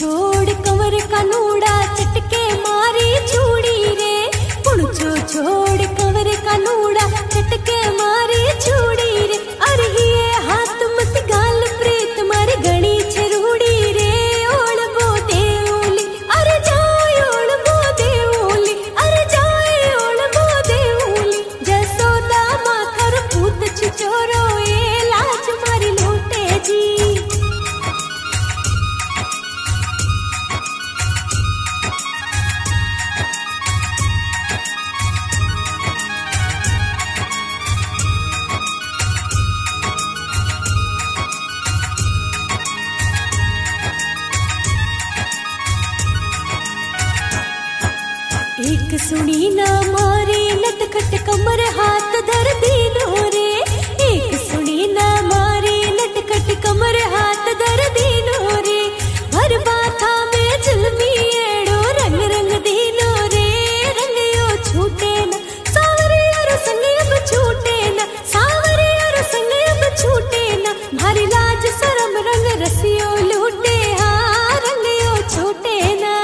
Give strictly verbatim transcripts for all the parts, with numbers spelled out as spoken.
छोड़ कंवर का नूड़ा चटके मारी चूड़ी रे। पुणछो छोड़ कंवर का नूड़ा चटके मारी चूड़ी रे। अरे ये हाथ मत गाल प्रीत मारी गणी छरूड़ी रे। ओळ बो देवली अरे जाय ओळ बो देवली अरे जाय ओळ बो देवली। जसोदा माखर पूत छिचोरो ए लाज मारी लूटे जी। एक सुनी ना मारे नटखट कमर हाथ धर दीनो रे। एक सुनी ना मारे नटखट कमर हाथ धर दीनो रे। भर बाथा में जुल्मी एड़ो रंग रंग दीनो रे। रंग यो छूटे ना सावरे और संग अब छूटे ना। सावरे और संग अब छूटे ना। भारी लाज शरम रंग रसियो लूटे हाँ रंग यो छूटे ना।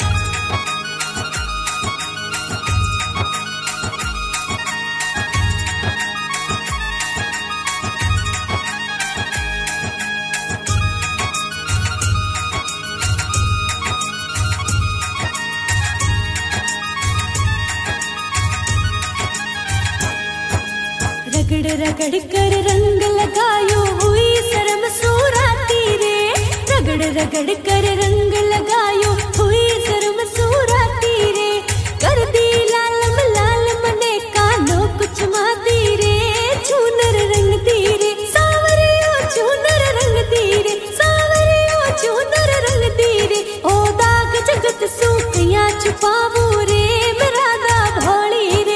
रगड़ रगड़ कर रंग लगायो हुई शर्म सूराती रे। रगड़ रगड़ कर रंग लगायो हुई शर्म सूराती रे। कर दी लालम लाल मने कानो कुछ माती रे। चूनर रंग दी रे सावरियो चूनर रंग दी रे। सावरियो चूनर रंग दी रे। ओ दाग जगत सूखिया छुपावो रे मेरा दा भोली रे।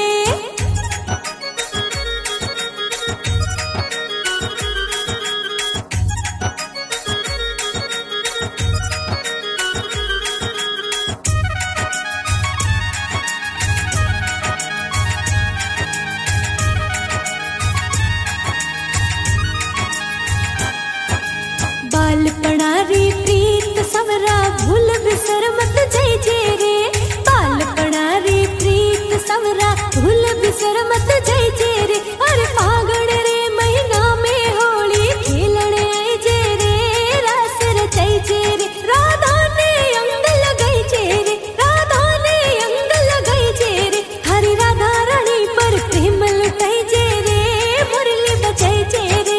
बाल पणारी प्रीत सवरा भूल बिसर मत जय जय रे। बाल पणारी प्रीत सवरा भूल बिसर मत जय जय रे। अरे फागण रे महीना में होली खेलने आई जे रे। रास रचाई जे रे राधा ने अंग लगाई जे रे। राधा ने अंग लगाई जे रे। हरी राधा रानी पर प्रेम लुटाई जे रे। मुरली बजाई जे रे।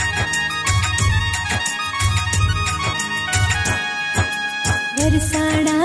वरसाणा